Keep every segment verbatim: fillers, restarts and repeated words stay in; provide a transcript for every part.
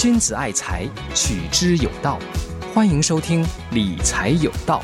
君子爱财，取之有道。欢迎收听理财有道。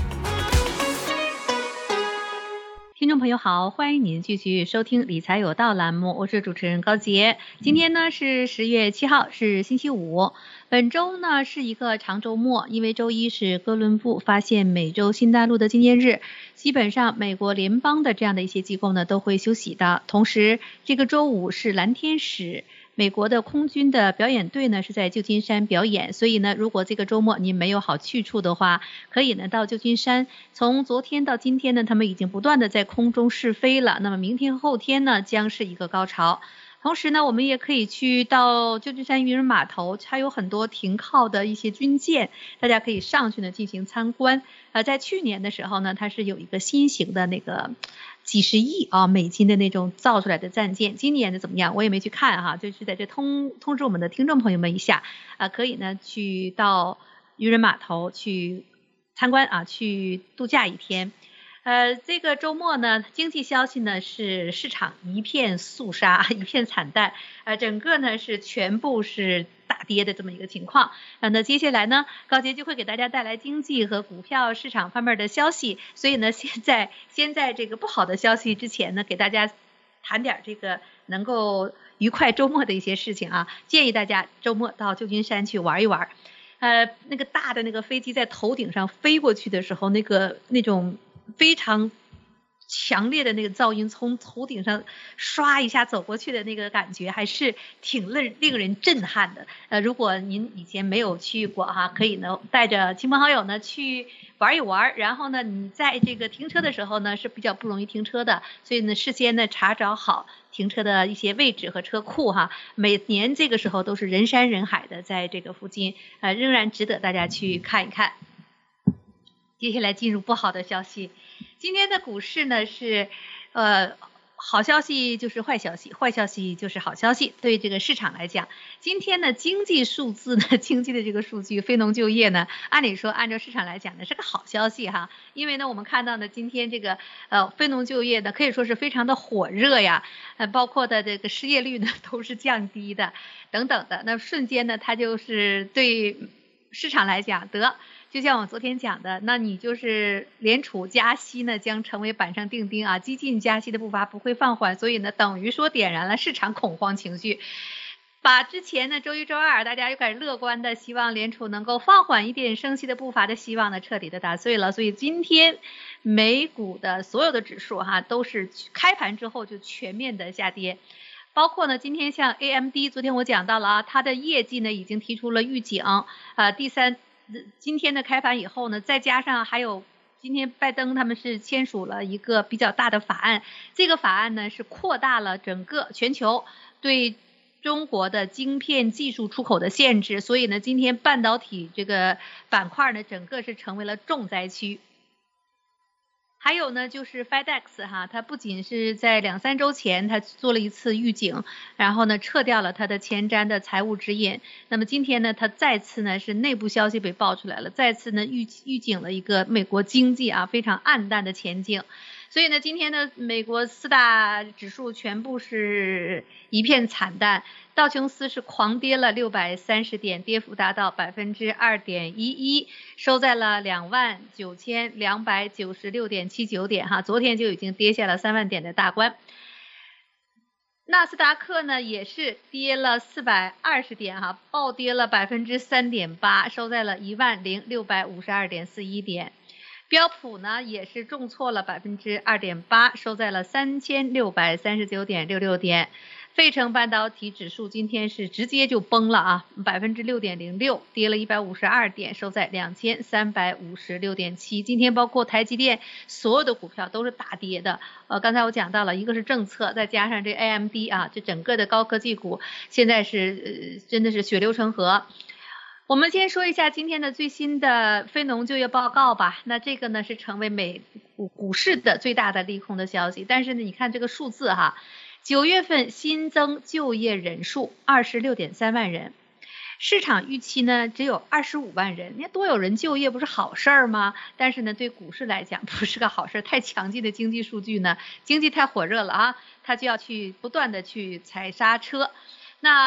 听众朋友好，欢迎您继续收听理财有道栏目，我是主持人高杰。今天呢是十月七号，是星期五。本周呢是一个长周末，因为周一是哥伦布发现美洲新大陆的纪念日，基本上美国联邦的这样的一些机构呢都会休息的。同时这个周五是蓝天使美国的空军的表演队呢是在旧金山表演，所以呢如果这个周末你没有好去处的话，可以呢到旧金山。从昨天到今天呢，他们已经不断的在空中试飞了，那么明天后天呢将是一个高潮。同时呢我们也可以去到旧金山渔人码头，它有很多停靠的一些军舰，大家可以上去呢进行参观。呃，在去年的时候呢，它是有一个新型的那个几十亿啊美金的那种造出来的战舰，今年的怎么样我也没去看哈，就是在这通通知我们的听众朋友们一下啊，可以呢去到渔人码头去参观啊，去度假一天。呃，这个周末呢，经济消息呢是市场一片肃杀，一片惨淡，呃，整个呢是全部是大跌的这么一个情况。呃、那接下来呢，高杰就会给大家带来经济和股票市场方面的消息。所以呢，现在先在这个不好的消息之前呢，给大家谈点这个能够愉快周末的一些事情啊。建议大家周末到旧金山去玩一玩。呃，那个大的那个飞机在头顶上飞过去的时候，那个那种非常强烈的那个噪音从头顶上刷一下走过去的那个感觉还是挺令令人震撼的。呃，如果您以前没有去过哈，可以呢带着亲朋好友呢去玩一玩，然后呢你在这个停车的时候呢是比较不容易停车的，所以呢事先呢查找好停车的一些位置和车库哈。每年这个时候都是人山人海的在这个附近，呃，仍然值得大家去看一看。接下来进入不好的消息，今天的股市呢是呃好消息就是坏消息，坏消息就是好消息。对这个市场来讲，今天呢经济数字呢，经济的这个数据非农就业呢，按理说按照市场来讲呢是个好消息哈，因为呢我们看到呢今天这个呃非农就业呢可以说是非常的火热呀，呃包括的这个失业率呢都是降低的等等的，那瞬间呢它就是对市场来讲得。就像我昨天讲的，那你就是联储加息呢将成为板上钉钉啊，激进加息的步伐不会放缓，所以呢等于说点燃了市场恐慌情绪，把之前呢周一周二大家又开始乐观的希望联储能够放缓一点升息的步伐的希望呢彻底的打碎了。所以今天美股的所有的指数哈都是开盘之后就全面的下跌，包括呢今天像 A M D， 昨天我讲到了啊，它的业绩呢已经提出了预警啊、呃，第三今天的开盘以后呢，再加上还有今天拜登他们是签署了一个比较大的法案，这个法案呢是扩大了整个全球对中国的晶片技术出口的限制，所以呢今天半导体这个板块呢整个是成为了重灾区。还有呢就是 FedEx 哈，它不仅是在两三周前它做了一次预警，然后呢撤掉了它的前瞻的财务指引，那么今天呢它再次呢是内部消息被爆出来了，再次呢预预警了一个美国经济啊非常暗淡的前景。所以呢今天呢美国四大指数全部是一片惨淡，道琼斯是狂跌了六百三十点，跌幅达到 百分之二点一一， 收在了 两万九千两百九十六点七九点哈，昨天就已经跌下了三万点的大关。纳斯达克呢也是跌了四百二十点哈，暴跌了 百分之三点八， 收在了 一万零六百五十二点四一点。标普呢也是重挫了 百分之二点八， 收在了 三千六百三十九点六六点。费城半导体指数今天是直接就崩了啊 百分之六点零六， 跌了一百五十二点，收在 两千三百五十六点七。 今天包括台积电所有的股票都是大跌的，呃，刚才我讲到了一个是政策，再加上这 A M D 啊，这整个的高科技股现在是、呃、真的是血流成河。我们先说一下今天的最新的非农就业报告吧，那这个呢是成为美股股市的最大的利空的消息，但是呢你看这个数字哈，九月份新增就业人数 二十六点三万人，市场预期呢只有二十五万人，那多有人就业不是好事儿吗？但是呢对股市来讲不是个好事，太强劲的经济数据呢，经济太火热了啊，它就要去不断的去踩刹车。那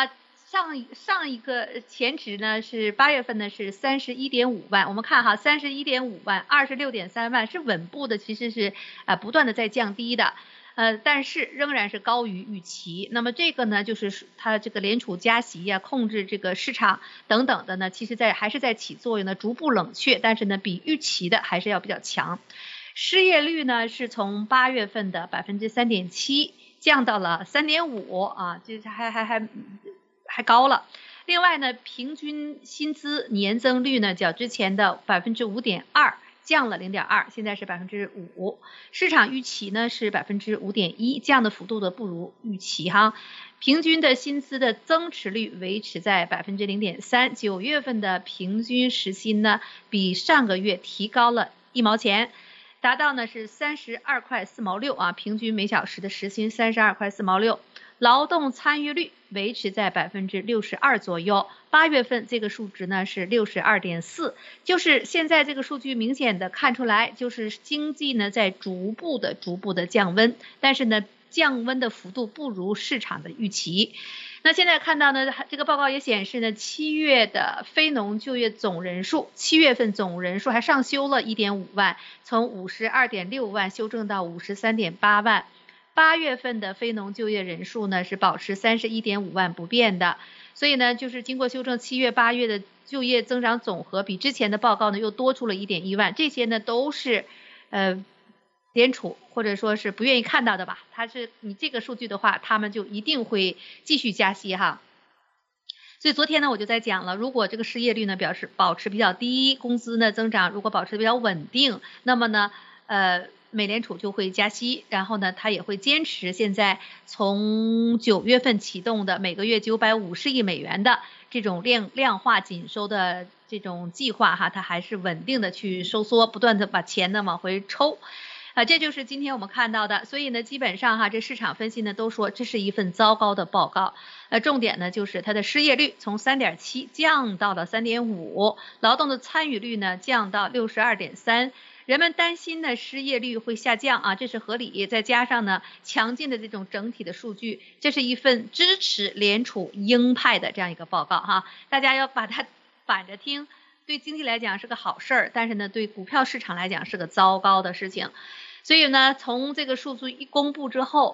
上一上一个前值呢是八月份呢是三十一点五万，我们看哈三十一点五万，二十六点三万是稳步的，其实是呃不断的在降低的。呃，但是仍然是高于预期。那么这个呢，就是它这个联储加息呀、啊，控制这个市场等等的呢，其实在还是在起作用呢，逐步冷却，但是呢，比预期的还是要比较强。失业率呢是从八月份的百分之三点七降到了三点五啊，这还还还还高了。另外呢，平均薪资年增率呢较之前的百分之五点二。降了 零点二， 现在是百分之五，市场预期呢是百分之五点一，降的幅度的不如预期哈。平均的薪资的增持率维持在百分之零点三，九月份的平均时薪呢比上个月提高了一毛钱，达到呢是三十二块四毛六啊，平均每小时的时薪三十二块四毛六。劳动参与率维持在百分之六十二左右，八月份这个数值呢是六十二点四，就是现在这个数据明显的看出来，就是经济呢在逐步的逐步的降温，但是呢降温的幅度不如市场的预期。那现在看到呢，这个报告也显示呢，七月的非农就业总人数，七月份总人数还上修了 一点五万，从五十二点六万修正到五十三点八万。八月份的非农就业人数呢是保持 三十一点五万不变的，所以呢就是经过修正，七月八月的就业增长总和比之前的报告呢又多出了 一点一万，这些呢都是呃联储或者说是不愿意看到的吧，它是你这个数据的话，他们就一定会继续加息哈。所以昨天呢我就在讲了，如果这个失业率呢表示保持比较低，工资呢增长如果保持比较稳定，那么呢呃美联储就会加息，然后呢，它也会坚持现在从九月份启动的每个月九百五十亿美元的这种量量化紧收的这种计划哈，它还是稳定的去收缩，不断的把钱呢往回抽。啊，这就是今天我们看到的，所以呢，基本上哈，这市场分析呢都说这是一份糟糕的报告。呃，重点呢就是它的失业率从 三点七 降到了 三点五， 劳动的参与率呢降到 六十二点三。人们担心呢失业率会下降啊，这是合理，再加上呢强劲的这种整体的数据，这是一份支持联储鹰派的这样一个报告哈，大家要把它反着听，对经济来讲是个好事儿，但是呢对股票市场来讲是个糟糕的事情。所以呢从这个数据一公布之后，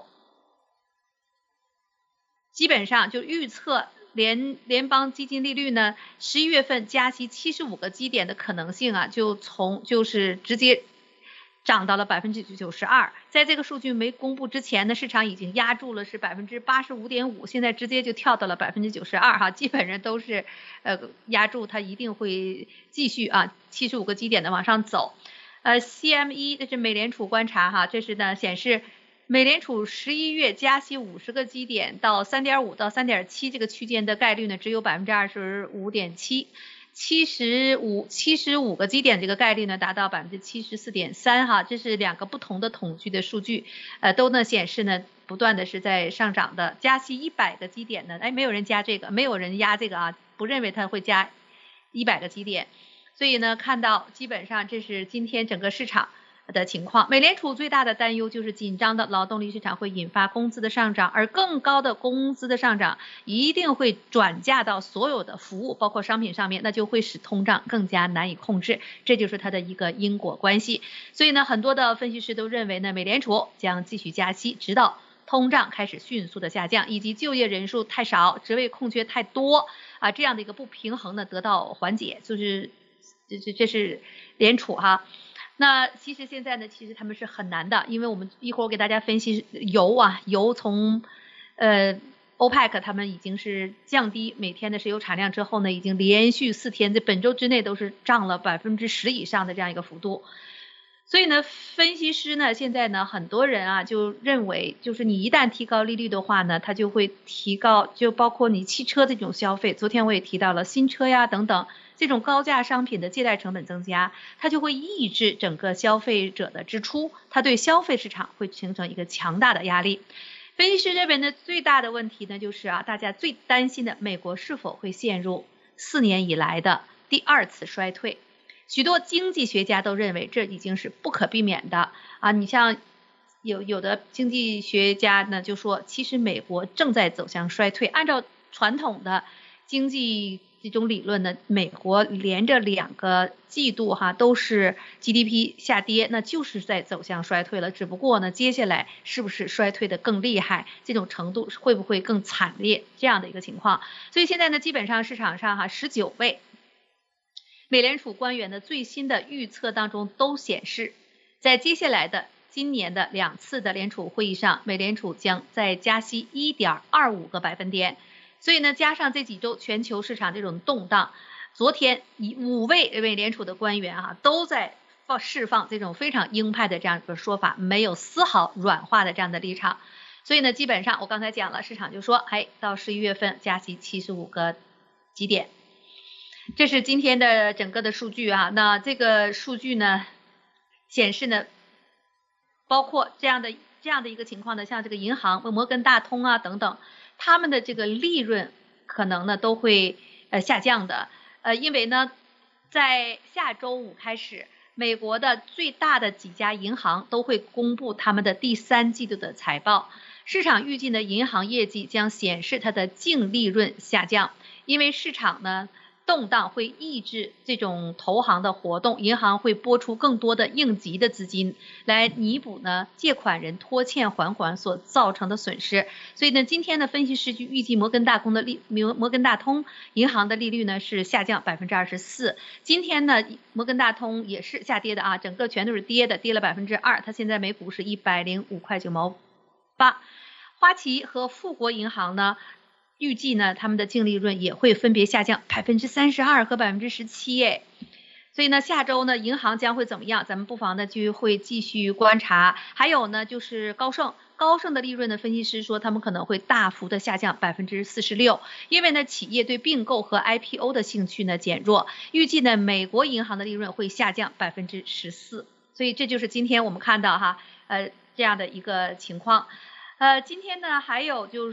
基本上就预测联联邦基金利率呢，十一月份加息七十五个基点的可能性啊，就从就是直接涨到了百分之九十二。在这个数据没公布之前呢，市场已经压住了是百分之八十五点五，现在直接就跳到了百分之九十二哈，基本上都是呃压住它一定会继续啊七十五个基点的往上走。呃 C M E 这是美联储观察哈，这是呢显示。美联储十一月加息五十个基点到 三点五 到 三点七 这个区间的概率呢只有 百分之二十五点七， 七十五 七十五个基点这个概率呢达到 百分之七十四点三 哈，这是两个不同的统计的数据，呃都呢显示呢不断的是在上涨的。加息一百个基点呢，哎没有人加这个，没有人压这个啊，不认为它会加一百个基点，所以呢看到基本上这是今天整个市场的情况。美联储最大的担忧就是紧张的劳动力市场会引发工资的上涨，而更高的工资的上涨一定会转嫁到所有的服务包括商品上面，那就会使通胀更加难以控制，这就是它的一个因果关系。所以呢很多的分析师都认为呢美联储将继续加息，直到通胀开始迅速的下降，以及就业人数太少，职位空缺太多啊，这样的一个不平衡呢得到缓解，就是这这这是联储哈。那其实现在呢，其实他们是很难的，因为我们一会儿我给大家分析油啊，油从呃 O P E C 他们已经是降低每天的石油产量之后呢，已经连续四天在本周之内都是涨了百分之十以上的这样一个幅度。所以呢，分析师呢，现在呢，很多人啊就认为，就是你一旦提高利率的话呢，它就会提高，就包括你汽车这种消费。昨天我也提到了新车呀等等这种高价商品的借贷成本增加，它就会抑制整个消费者的支出，它对消费市场会形成一个强大的压力。分析师认为呢，最大的问题呢就是啊，大家最担心的美国是否会陷入四年以来的第二次衰退。许多经济学家都认为这已经是不可避免的啊！你像有有的经济学家呢就说，其实美国正在走向衰退，按照传统的经济这种理论呢，美国连着两个季度哈都是 G D P 下跌，那就是在走向衰退了。只不过呢，接下来是不是衰退的更厉害，这种程度会不会更惨烈，这样的一个情况。所以现在呢，基本上市场上哈十九位美联储官员的最新的预测当中都显示，在接下来的今年的两次的联储会议上，美联储将再加息 一点二五个百分点。所以呢，加上这几周全球市场这种动荡，昨天以五位美联储的官员啊都在放释放这种非常鹰派的这样一个说法，没有丝毫软化的这样的立场。所以呢，基本上我刚才讲了，市场就说，哎，到十一月份加息七十五个基点，这是今天的整个的数据啊。那这个数据呢，显示呢，包括这样的这样的一个情况呢，像这个银行、摩根大通啊等等。他们的这个利润可能呢都会呃下降的，呃，因为呢，在下周五开始，美国的最大的几家银行都会公布他们的第三季度的财报，市场预计呢，银行业绩将显示它的净利润下降，因为市场呢动荡会抑制这种投行的活动，银行会拨出更多的应急的资金来弥补呢借款人拖欠还款所造成的损失。所以呢，今天的分析师就预计摩根大通的利摩摩根大通银行的利率呢是下降百分之二十四。今天呢，摩根大通也是下跌的啊，整个全都是跌的，跌了百分之二，它现在每股是一百零五块九毛八。花旗和富国银行呢，预计呢，他们的净利润也会分别下降百分之三十二和百分之十七，哎，所以呢，下周呢，银行将会怎么样？咱们不妨呢就会继续观察。还有呢，就是高盛，高盛的利润的分析师说，他们可能会大幅的下降百分之四十六，因为呢，企业对并购和 I P O 的兴趣呢减弱。预计呢，美国银行的利润会下降百分之十四。所以这就是今天我们看到哈，呃，这样的一个情况。呃，今天呢，还有就是。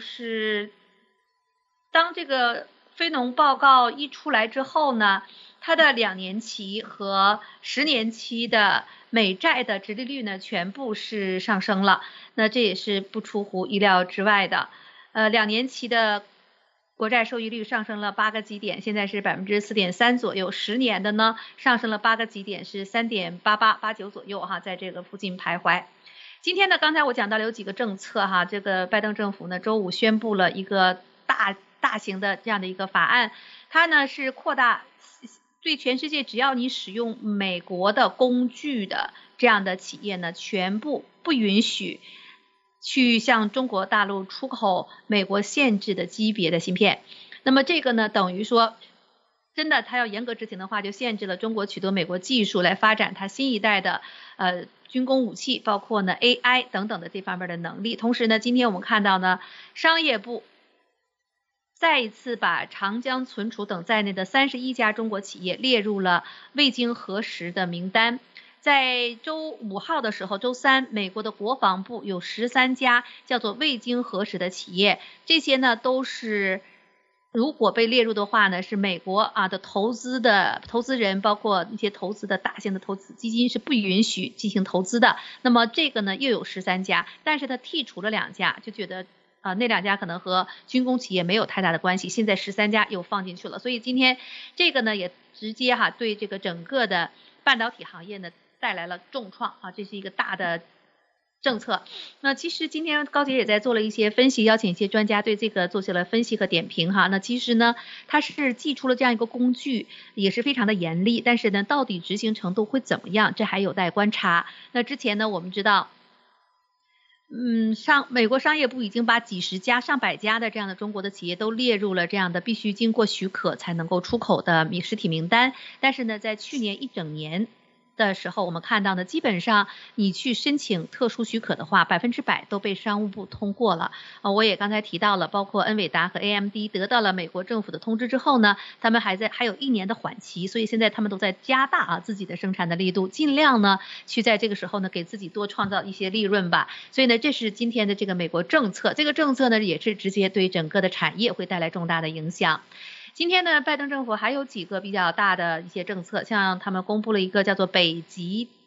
当这个非农报告一出来之后呢，它的两年期和十年期的美债的殖利率呢全部是上升了，那这也是不出乎意料之外的。呃，两年期的国债收益率上升了八个基点，现在是百分之四点三左右，十年的呢上升了八个基点，是三点八八八九左右哈，在这个附近徘徊。今天呢，刚才我讲到了有几个政策哈，这个拜登政府呢周五宣布了一个大。大型的这样的一个法案，它呢是扩大对全世界只要你使用美国的工具的这样的企业呢，全部不允许去向中国大陆出口美国限制的级别的芯片。那么这个呢，等于说真的它要严格执行的话，就限制了中国取得美国技术来发展它新一代的呃军工武器，包括呢 A I 等等的这方面的能力。同时呢，今天我们看到呢，商业部再一次把长江存储等在内的三十一家中国企业列入了未经核实的名单。在周五号的时候，周三，美国的国防部有十三家叫做未经核实的企业，这些呢都是如果被列入的话呢，是美国啊的投资的投资人，包括一些投资的大型的投资基金是不允许进行投资的。那么这个呢又有十三家，但是他剔除了两家，就觉得啊、呃，那两家可能和军工企业没有太大的关系，现在十三家又放进去了，所以今天这个呢也直接哈对这个整个的半导体行业呢带来了重创啊，这是一个大的政策。那其实今天高姐也在做了一些分析，邀请一些专家对这个做起了分析和点评哈。那其实呢，它是寄出了这样一个工具，也是非常的严厉，但是呢，到底执行程度会怎么样，这还有待观察。那之前呢，我们知道。嗯，商美国商业部已经把几十家、上百家的这样的中国的企业都列入了这样的必须经过许可才能够出口的实体名单。但是呢，在去年一整年的时候，我们看到呢，基本上你去申请特殊许可的话，百分之百都被商务部通过了。啊，我也刚才提到了，包括恩伟达和 A M D 得到了美国政府的通知之后呢，他们还在还有一年的缓期，所以现在他们都在加大啊自己的生产的力度，尽量呢去在这个时候呢给自己多创造一些利润吧。所以呢，这是今天的这个美国政策，这个政策呢也是直接对整个的产业会带来重大的影响。今天呢，拜登政府还有几个比较大的一些政策，像他们公布了一个叫做北极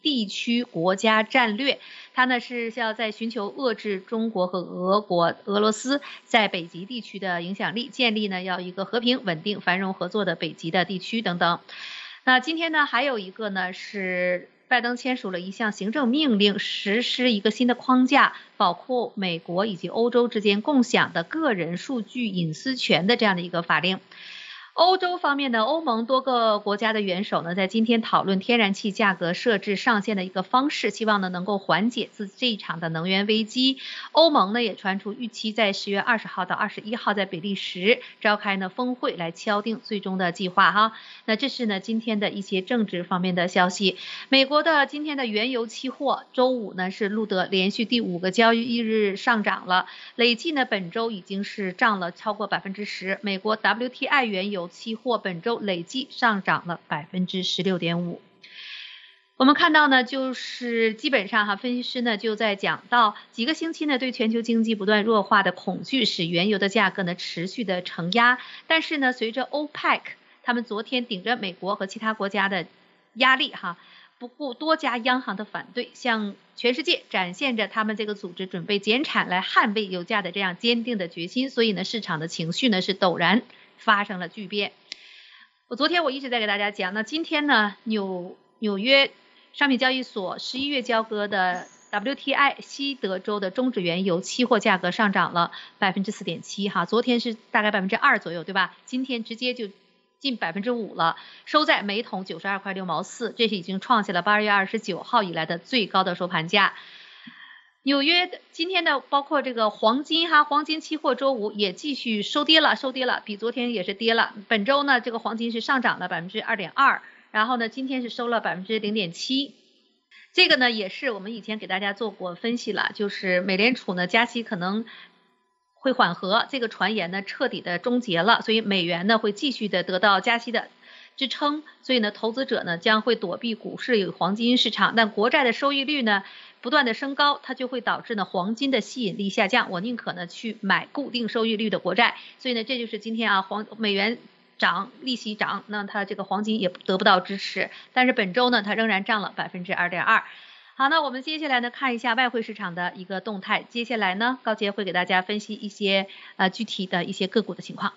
地区国家战略，它呢是要在寻求遏制中国和俄国、俄罗斯在北极地区的影响力，建立呢要一个和平、稳定、繁荣、合作的北极的地区等等。那今天呢还有一个呢是拜登签署了一项行政命令，实施一个新的框架，包括美国以及欧洲之间共享的个人数据隐私权的这样的一个法令。欧洲方面呢，欧盟多个国家的元首呢，在今天讨论天然气价格设置上限的一个方式，希望呢能够缓解自这一场的能源危机。欧盟呢也传出预期在十月二十号到二十一号在比利时召开呢峰会来敲定最终的计划哈。那这是呢今天的一些政治方面的消息。美国的今天的原油期货周五呢是录得连续第五个交易日上涨了，累计呢本周已经是涨了超过百分之十。美国 W T I 原油期货本周累计上涨了百分之十六点五。我们看到呢，就是基本上哈，分析师呢就在讲到几个星期呢，对全球经济不断弱化的恐惧使原油的价格呢持续的承压，但是呢，随着 OPEC 他们昨天顶着美国和其他国家的压力哈，不顾多家央行的反对，向全世界展现着他们这个组织准备减产来捍卫油价的这样坚定的决心，所以呢，市场的情绪呢是陡然发生了巨变。我昨天我一直在给大家讲，那今天呢，纽纽约商品交易所十一月交割的 W T I 西德州的中质原油期货价格上涨了百分之四点七哈，昨天是大概百分之二左右，对吧？今天直接就近百分之五了，收在每桶九十二块六毛四，这是已经创下了八月二十九号以来的最高的收盘价。纽约今天的包括这个黄金哈，黄金期货周五也继续收跌了，收跌了，比昨天也是跌了。本周呢，这个黄金是上涨了百分之二点二，然后呢，今天是收了百分之零点七。这个呢，也是我们以前给大家做过分析了，就是美联储呢加息可能会缓和，这个传言呢彻底的终结了，所以美元呢会继续的得到加息的支撑，所以呢，投资者呢将会躲避股市与黄金市场，但国债的收益率呢不断的升高，它就会导致呢黄金的吸引力下降，我宁可呢去买固定收益率的国债，所以呢这就是今天啊黄美元涨，利息涨，那它这个黄金也得不到支持，但是本周呢它仍然涨了百分之二点二。好，那我们接下来呢看一下外汇市场的一个动态，接下来呢高杰会给大家分析一些呃具体的一些个股的情况。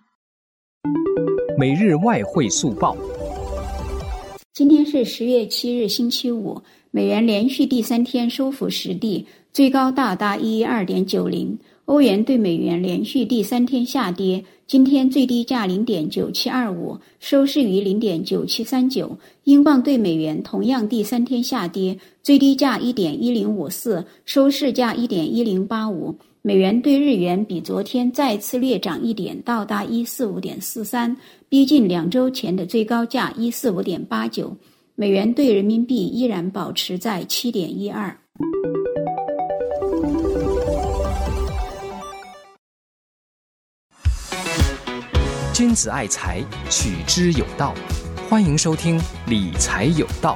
每日外汇速报。 今天是十月七日星期五，美元连续第三天收复实地，最高到达一一二点九零。欧元对美元连续第三天下跌，今天最低价零点九七二五，收市于零点九七三九。英镑对美元同样第三天下跌，最低价一点一零五四，收市价一点一零八五。美元对日元比昨天再次略涨一点，到达一四五点四三，逼近两周前的最高价一四五点八九。美元对人民币依然保持在七点一二。 君子爱财，取之有道。欢迎收听理财有道。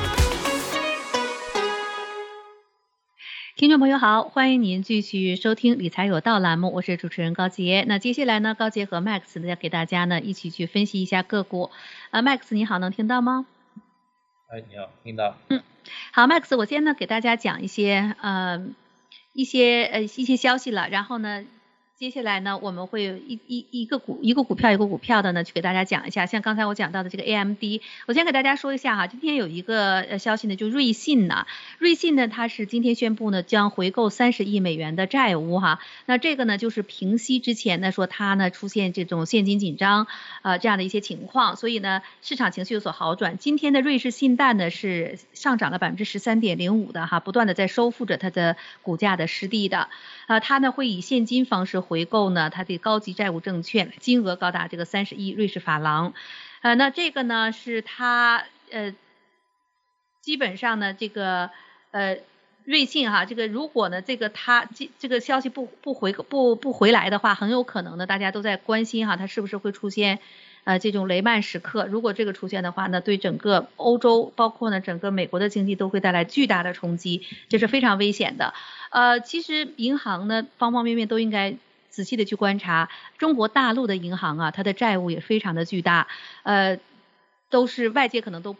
听众朋友好，欢迎您继续收听理财有道栏目，我是主持人高杰。那接下来呢，高杰和 Max 呢给大家呢一起去分析一下个股。呃 Max 你好，能听到吗？ 哎，你好，听到。 嗯，好 Max， 我先呢给大家讲一些呃一些呃一些消息了，然后呢接下来呢，我们会有一一一个股一个股票一个股票的呢，去给大家讲一下。像刚才我讲到的这个 A M D， 我先给大家说一下哈，今天有一个呃消息呢，就瑞信呢，瑞信呢它是今天宣布呢将回购三十亿美元的债务哈。那这个呢就是平息之前呢说它呢出现这种现金紧张呃这样的一些情况，所以呢市场情绪有所好转。今天的瑞士信贷呢是上涨了百分之十三点零五的哈，不断的在收复着它的股价的失地的。啊，它呢会以现金方式回购呢它的高级债务证券，金额高达这个三十亿瑞士法郎。呃，那这个呢是它呃基本上呢这个呃瑞信哈，这个如果呢这个它这这个消息不不回不不回来的话，很有可能呢大家都在关心哈，它是不是会出现呃这种雷曼时刻。如果这个出现的话呢，对整个欧洲包括呢整个美国的经济都会带来巨大的冲击，这是非常危险的。呃，其实银行呢方方面面都应该仔细的去观察，中国大陆的银行啊，它的债务也非常的巨大，呃，都是外界可能都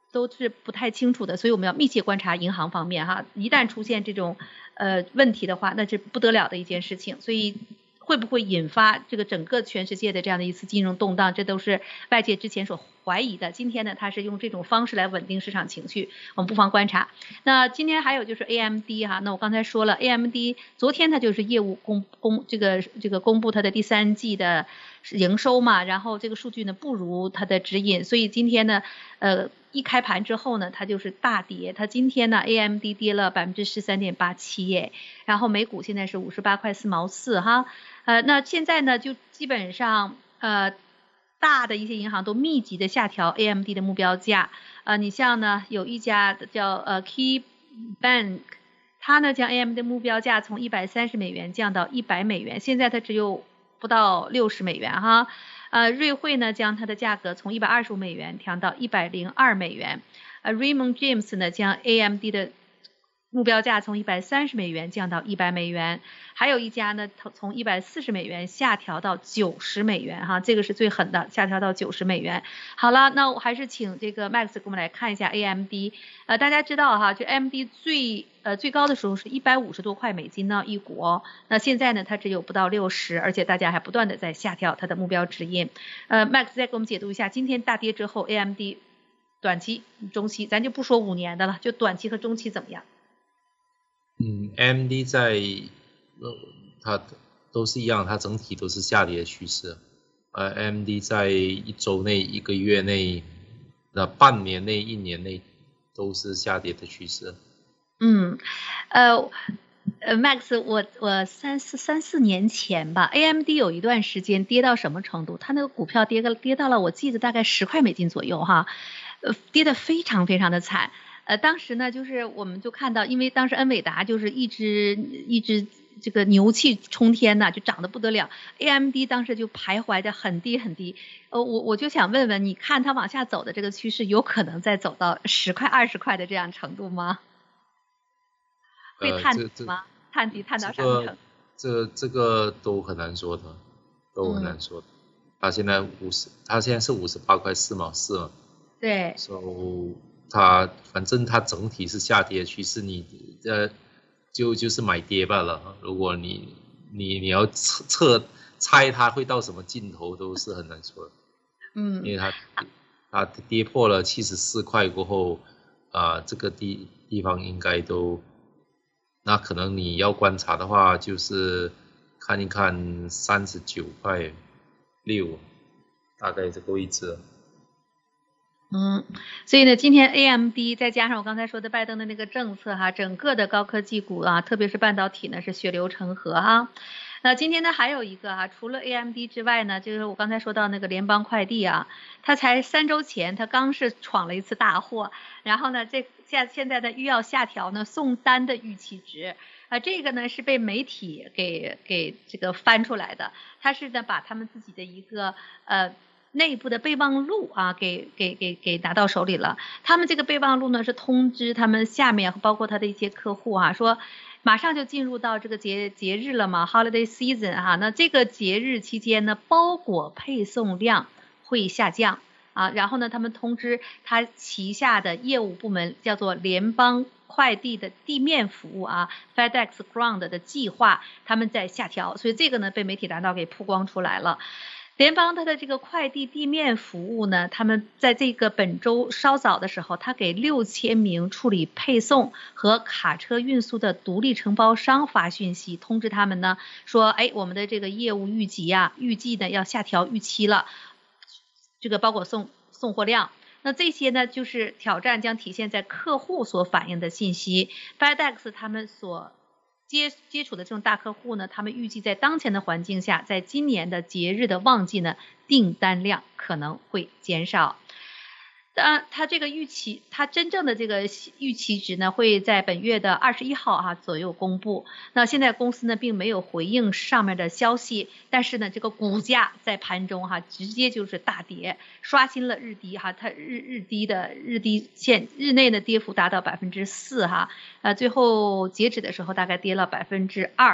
都是不太清楚的，所以我们要密切观察银行方面哈，一旦出现这种呃问题的话，那是不得了的一件事情，所以会不会引发这个整个全世界的这样的一次金融动荡，这都是外界之前所怀疑的。今天呢，它是用这种方式来稳定市场情绪，我们不妨观察。那今天还有就是 A M D 哈，那我刚才说了 A M D 昨天它就是业务公公这个这个公布它的第三季的营收嘛，然后这个数据呢不如它的指引，所以今天呢呃一开盘之后呢它就是大跌，它今天呢 A M D 跌了 百分之十三点八七 耶，然后每股现在是五十八块四毛四哈。呃，那现在呢，就基本上呃大的一些银行都密集的下调 A M D 的目标价。呃，你像呢有一家叫呃 Key Bank， 它呢将 A M D 的目标价从一百三十美元降到一百美元，现在它只有不到六十美元哈。呃，瑞汇呢将它的价格从一百二十五美元调到一百零二美元。呃 Raymond James 呢将 A M D 的目标价从一百三十美元降到一百美元，还有一家呢从一百四十美元下调到九十美元哈，这个是最狠的，下调到九十美元。好了，那我还是请这个 Max 给我们来看一下 A M D。呃，大家知道哈，就 A M D 最呃最高的时候是一百五十多块美金呢一股哦，那现在呢它只有不到六十，而且大家还不断的在下调它的目标指引。呃 ，Max 再给我们解读一下，今天大跌之后 A M D 短期、中期，咱就不说五年的了，就短期和中期怎么样？ 嗯 ，A M D 在呃它都是一样，它整体都是下跌的趋势。呃 ，A M D 在一周内、一个月内、那半年内、一年内都是下跌的趋势。 嗯，呃。呃 ，Max， 我我三四三四年前吧 ，A M D 有一段时间跌到什么程度？它那个股票跌个跌到了，我记得大概十块美金左右哈，呃，跌得非常非常的惨。呃，当时呢，就是我们就看到，因为当时恩伟达就是一直一直这个牛气冲天呐，就涨得不得了 ，A M D 当时就徘徊着很低很低。呃，我我就想问问，你看它往下走的这个趋势，有可能再走到十块、二十块的这样程度吗？会探底吗？探底探到什么程度？ 这个这个都很难说的，都很难说的。嗯、它现在五十，它现在是五十八块四毛四嘛。 对。 所以它反正它整体是下跌趋势，你呃就就是买跌罢了。如果你你你要测测猜它会到什么尽头，都是很难说的。 嗯。 因为它它跌破了七十四块过后，啊、呃，这个地地方应该都。那可能你要观察的话，就是看一看三十九块六，大概这个位置。 嗯，所以呢，今天 A M D 再加上我刚才说的拜登的那个政策哈，整个的高科技股啊，特别是半导体呢是血流成河哈。那今天呢还有一个啊，除了 A M D 之外呢，就是我刚才说到那个联邦快递啊，它才三周前它刚是闯了一次大祸，然后呢这现现在呢又要下调呢送单的预期值啊，这个呢是被媒体给给这个翻出来的，它是呢把他们自己的一个呃内部的备忘录啊给给给给拿到手里了，他们这个备忘录呢是通知他们下面包括他的一些客户啊说。马上就进入到这个节节日了嘛 ，Holiday Season 哈，那这个节日期间呢，包裹配送量会下降啊，然后呢，他们通知他旗下的业务部门叫做联邦快递的地面服务啊 ，FedEx Ground 的计划，他们在下调，所以这个呢被媒体拿到给曝光出来了。联邦它的这个快递地面服务呢，他们在这个本周稍早的时候，他给六千名处理配送和卡车运输的独立承包商发讯息，通知他们呢说，哎，我们的这个业务预计啊，预计呢要下调预期了，这个包括送送货量。那这些呢，就是挑战将体现在客户所反映的信息 ，FedEx 他们所。接接触的这种大客户呢，他们预计在当前的环境下，在今年的节日的旺季呢，订单量可能会减少。当然，它这个预期，它真正的这个预期值呢，会在本月的二十一号哈、啊、左右公布。那现在公司呢并没有回应上面的消息，但是呢，这个股价在盘中哈、啊、直接就是大跌，刷新了日低哈，它日日低的日低线日内的跌幅达到百分之四哈，呃，最后截止的时候大概跌了百分之二。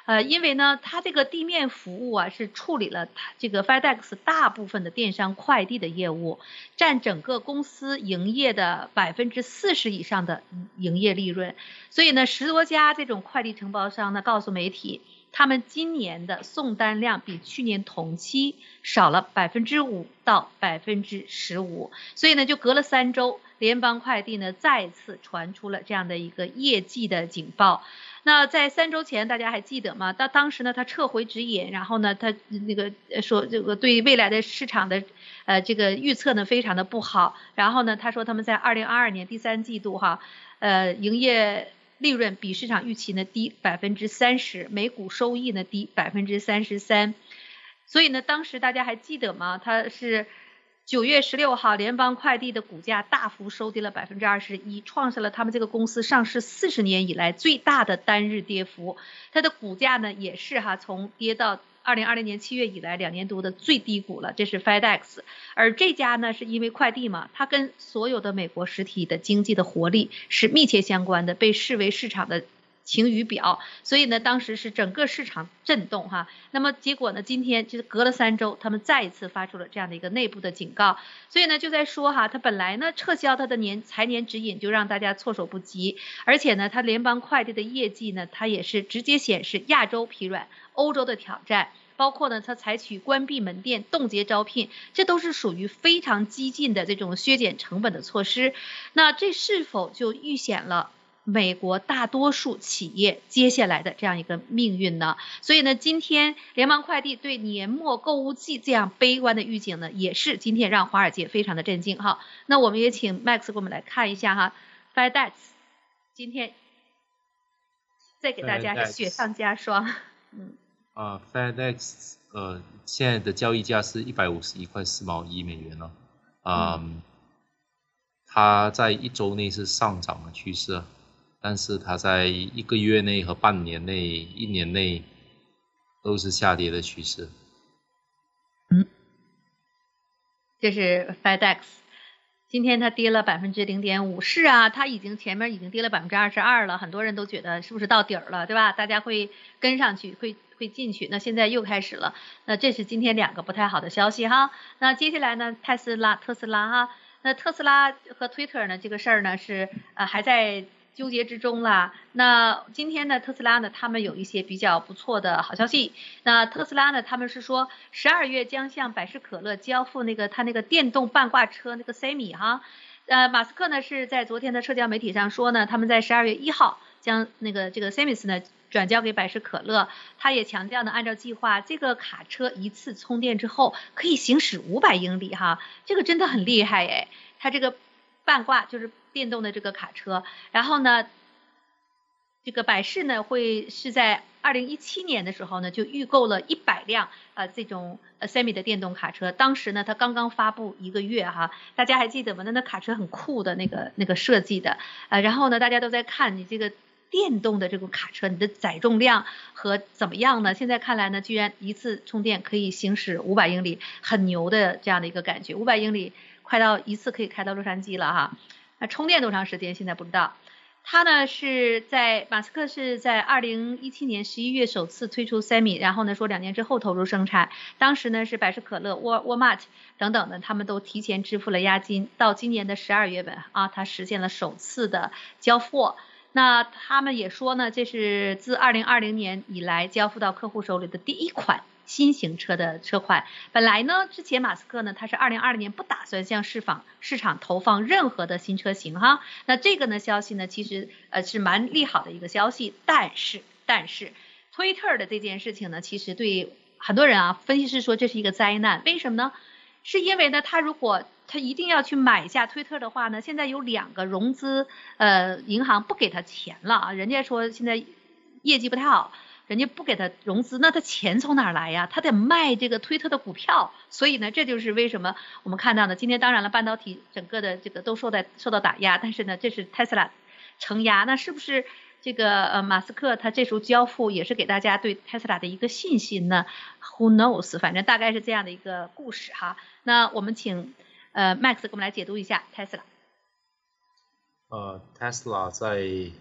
呃，因为呢，它这个地面服务啊是处理了它这个 FedEx 大部分的电商快递的业务，占整个公司营业的百分之四十以上的营业利润。所以呢，十多家这种快递承包商呢告诉媒体，他们今年的送单量比去年同期少了百分之五到百分之十五。所以呢，就隔了三周，联邦快递呢再次传出了这样的一个业绩的警报。那在三周前，大家还记得吗？当当时呢，他撤回指引，然后呢，他那个说这个对未来的市场的呃这个预测呢非常的不好。然后呢，他说他们在二零二二年第三季度哈，呃，营业利润比市场预期呢低百分之三十，每股收益呢低百分之三十三。所以呢，当时大家还记得吗？他是九月十六号，联邦快递的股价大幅收跌了百分之二十一，创下了他们这个公司上市四十年以来最大的单日跌幅。它的股价呢也是哈从跌到二零二零年七月以来两年多的最低谷了，这是 FedEx。而这家呢是因为快递嘛，它跟所有的美国实体的经济的活力是密切相关的，被视为市场的晴雨表，所以呢，当时是整个市场震动哈。那么结果呢，今天就是隔了三周，他们再一次发出了这样的一个内部的警告。所以呢，就在说哈，他本来呢撤销他的年财年指引，就让大家措手不及。而且呢，他联邦快递的业绩呢，它也是直接显示亚洲疲软，欧洲的挑战。包括呢，它采取关闭门店、冻结招聘，这都是属于非常激进的这种削减成本的措施。那这是否就预显了美国大多数企业接下来的这样一个命运呢？所以呢，今天联邦快递对年末购物季这样悲观的预警呢，也是今天让华尔街非常的震惊哈。那我们也请 Max 给我们来看一下哈 ，FedEx 今天再给大家雪上加霜。嗯。 啊、呃、，FedEx 呃现在的交易价是一百五十一块四毛一美元了，啊、嗯，它在一周内是上涨的趋势，但是它在一个月内和半年内、一年内都是下跌的趋势。 嗯，这是 FedEx。今天它跌了百分之零点五，是啊，它已经前面已经跌了百分之二十二了，很多人都觉得是不是到底儿了，对吧？大家会跟上去，会会进去。那现在又开始了，那这是今天两个不太好的消息哈。那接下来呢，特斯拉，特斯拉哈，那特斯拉和 Twitter 呢，这个事儿呢是呃还在纠结之中啦。那今天呢，特斯拉呢，他们有一些比较不错的好消息。那特斯拉呢，他们是说十二月将向百事可乐交付那个它那个电动半挂车那个 Semi 哈。呃，马斯克呢是在昨天的社交媒体上说呢，他们在十二月一号将那个这个 Semis 呢转交给百事可乐。他也强调呢，按照计划，这个卡车一次充电之后可以行驶五百英里哈，这个真的很厉害哎。它这个半挂就是电动的这个卡车，然后呢，这个百事呢会是在二零一七年的时候呢就预购了一百辆呃这种呃 Semi 的电动卡车，当时呢它刚刚发布一个月哈，大家还记得吗？那那卡车很酷的那个那个设计的，呃，然后呢大家都在看你这个电动的这个卡车，你的载重量和怎么样呢？现在看来呢，居然一次充电可以行驶五百英里，很牛的这样的一个感觉，五百英里快到一次可以开到洛杉矶了哈。那充电多长时间现在不知道。他呢是在马斯克是在二零一七年十一月首次推出 Semi， 然后呢说两年之后投入生产。当时呢是百事可乐、沃沃玛等等的，他们都提前支付了押金。到今年的十二月份啊，他实现了首次的交付。那他们也说呢，这是自二零二零年以来交付到客户手里的第一款新型车的车款。本来呢，之前马斯克呢，他是二零二零年不打算向市场市场投放任何的新车型哈。那这个呢消息呢，其实呃是蛮利好的一个消息。但是但是 Twitter 的这件事情呢，其实对很多人啊，分析师说这是一个灾难。为什么呢？是因为呢，他如果他一定要去买下推特的话呢，现在有两个融资呃银行不给他钱了啊，人家说现在业绩不太好。人家不给他融资，那他钱从哪儿来呀？他得卖这个推特的股票，所以呢，这就是为什么我们看到呢，今天当然了，半导体整个的这个都受到受到打压，但是呢，这是 Tesla 承压，那是不是这个呃马斯克他这时候交付也是给大家对 Tesla 的一个信心呢 ？Who knows？ 反正大概是这样的一个故事哈。那我们请呃 Max 给我们来解读一下 Tesla。 呃 ，Tesla 在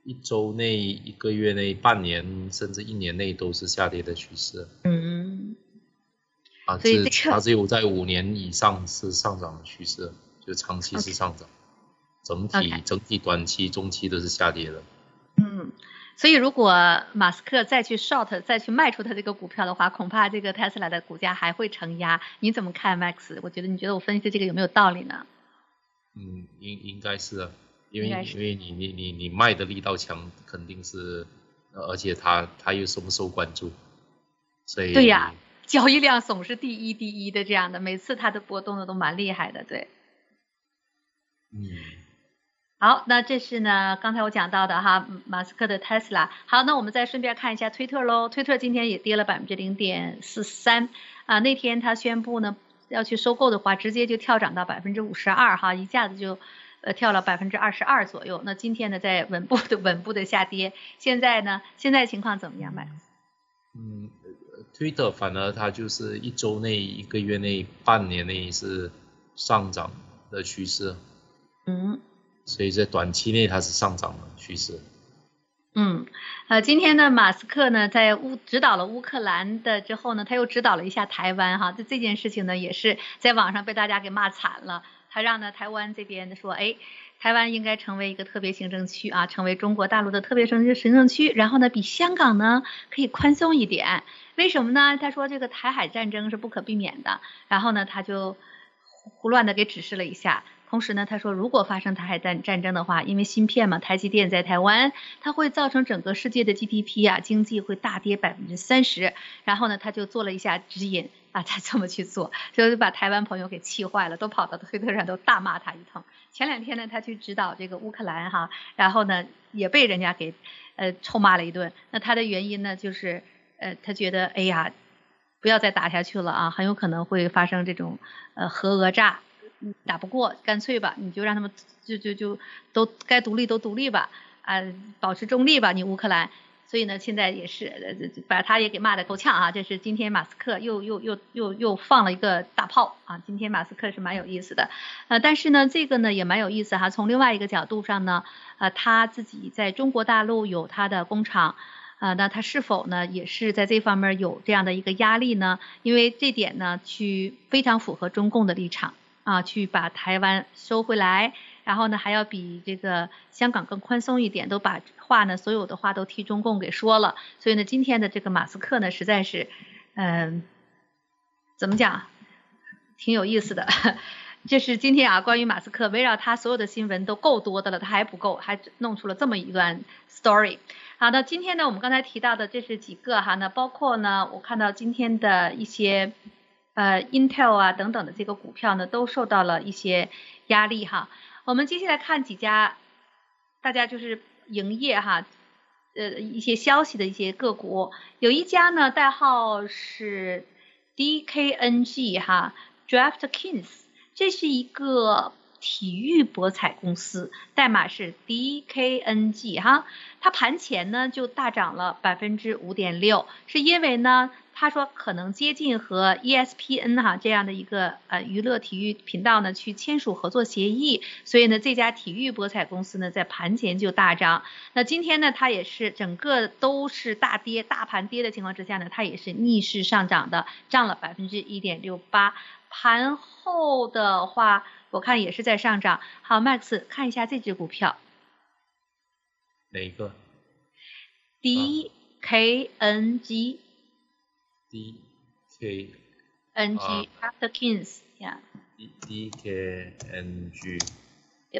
一周内、一个月内、半年甚至一年内都是下跌的趋势。 嗯， 啊， 所以这个它只有在五年以上是上涨的趋势，就长期是上涨， okay. 整体 okay. 整体短期、中期都是下跌的。 嗯，所以如果马斯克再去 short 再去卖出他这个股票的话，恐怕这个 Tesla 的股价还会承压。你怎么看 Max？ 我觉得你觉得我分析这个有没有道理呢？ 嗯，应应该是啊，因为因为你你你你卖的力道强，肯定是，而且它它又受不受关注，所以对呀，交易量总是第一第一的这样的，每次它的波动的都蛮厉害的，对。 嗯。 好，那这是呢，刚才我讲到的哈，马斯克的 Tesla。好，那我们再顺便看一下推特喽。推特今天也跌了百分之零点四三啊。那天他宣布呢要去收购的话，直接就跳涨到百分之五十二哈，一下子就呃跳了百分之二十二左右。那今天呢在稳步的稳步的下跌。现在呢，现在情况怎么样，Max？ 嗯，推特反而它就是一周内、一个月内、半年内是上涨的趋势。 嗯。 所以在短期内它是上涨的趋势。 嗯，呃，今天呢，马斯克呢在乌指导了乌克兰的之后呢，他又指导了一下台湾哈，这这件事情呢也是在网上被大家给骂惨了。他让呢台湾这边说，哎，台湾应该成为一个特别行政区啊，成为中国大陆的特别行政区，然后呢比香港呢可以宽松一点。为什么呢？他说这个台海战争是不可避免的，然后呢他就胡乱的给指示了一下。同时呢，他说如果发生台海战战争的话，因为芯片嘛，台积电在台湾，它会造成整个世界的 G D P 啊，经济会大跌百分之三十。然后呢，他就做了一下指引啊，他这么去做，就把台湾朋友给气坏了，都跑到推特上都大骂他一通。前两天呢，他去指导这个乌克兰哈，然后呢也被人家给呃臭骂了一顿。那他的原因呢，就是呃他觉得哎呀，不要再打下去了啊，很有可能会发生这种呃核讹诈。打不过，干脆吧，你就让他们就就就都该独立都独立吧，啊，保持中立吧，你乌克兰。所以呢，现在也是把他也给骂得够呛啊。这是今天马斯克又又又又又放了一个大炮啊。今天马斯克是蛮有意思的，呃，但是呢，这个呢也蛮有意思哈。从另外一个角度上呢，呃，他自己在中国大陆有他的工厂。啊、呃，那他是否呢也是在这方面有这样的一个压力呢？因为这点呢，去非常符合中共的立场。啊，去把台湾收回来，然后呢还要比这个香港更宽松一点，都把话呢所有的话都替中共给说了。所以呢，今天的这个马斯克呢，实在是，嗯、呃，怎么讲，挺有意思的。这是今天啊，关于马斯克围绕他所有的新闻都够多的了，他还不够，还弄出了这么一段 story。好的，今天呢，我们刚才提到的这是几个哈，那包括呢，我看到今天的一些。呃 Intel 啊等等的这个股票呢都受到了一些压力哈。我们接下来看几家大家就是营业哈呃一些消息的一些个股，有一家呢代号是 D K N G 哈 DraftKings， 这是一个体育博彩公司，代码是 D K N G 哈，它盘前呢就大涨了 百分之五点六， 是因为呢他说可能接近和 E S P N 哈这样的一个呃娱乐体育频道呢去签署合作协议，所以呢这家体育博彩公司呢在盘前就大涨。那今天呢它也是整个都是大跌，大盘跌的情况之下呢，它也是逆势上涨的，涨了 百分之一点六八。盘后的话我看也是在上涨。好 Max 看一下这只股票。 哪一个 D K N G D K N G DraftKings yeah D K N G Yep